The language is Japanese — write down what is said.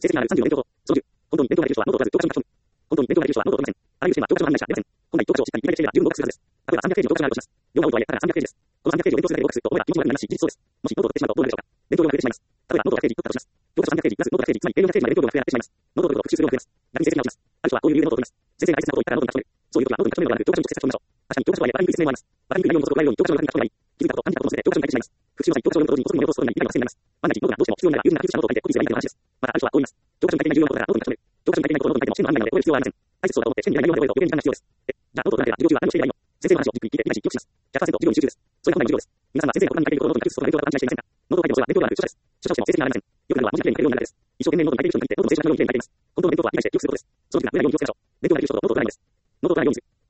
成績がある34年表その10、本当に勉強ができる人はノートを取らず、教科書に書き込む。本当に勉強ができる人はノートを取りません。あらゆる試験は教科書の案内者出ません。本来教科書をしっかり理解できれば十分合格するはずです。例えば300ページの教科書があるとします。量が多いとはいえ、たかが300ページです。この300ページを勉強するだけで合格すると思えば気持ちも楽になりますし、事実そうです。もしノートを取ってしまうとどうなるでしょうか。勉強量が増えてしまいます。例えばノート100ページ取ったとします。教科書300ページプラスノート100ページ、つまり計400ページまで勉強量が増えてしまいます。ノートを取ると復習する量が増えます。逆に成績が落ちます。ある人はこういう理由でノートを取ります。先生が大切なことを言ったらノートに書き留める。そういう時はノートに書き留めるのではなく教科書に直接書き込みましょう。確かに教科書とはいえ分かりにくい説明もあります。分かりにくい内容を除く内容に教科書の中に書き込めばいい。気づいたこと、感じたことを載せて教科書に書いてしまいます。復習の際、教科書を読むと同時にこすりも目を通すことになり、理解が達成になります。万が一ノートがどうしても必要なら友人が復習したノートを借りてコピーすればいいという話です。またある人はこう言います。教科書に書いていない重要なことからノートに書き留める。教科書に書いていないことをノートに書いても試験の案内なので覚える必要はありません。大切そうだと思って試験にない内容まで覚えると余計に時間が必要です。じゃあノートを取らなければ授業中は何をしていればいいの。先生の話をじっくり聞いて理解し記憶します。100% 授業に集中です。それが本来の授業です。皆さんは先生が言葉に書いていることをノートに書き留めることをノートに書いていませんか。ノートを書いてもそれは勉強量がある著者です。著者としても成績が上がりません。よくなるのは文字きれいに書けるようになるです。一生懸命ノートに書いている人に限ってノートの正式な内容をきれいに書いています。本当の勉強とは理解して記憶することです。その時が無駄なように記憶するでしょう。勉強ができる人とノートを取らないことです。ノートを取らないようにする。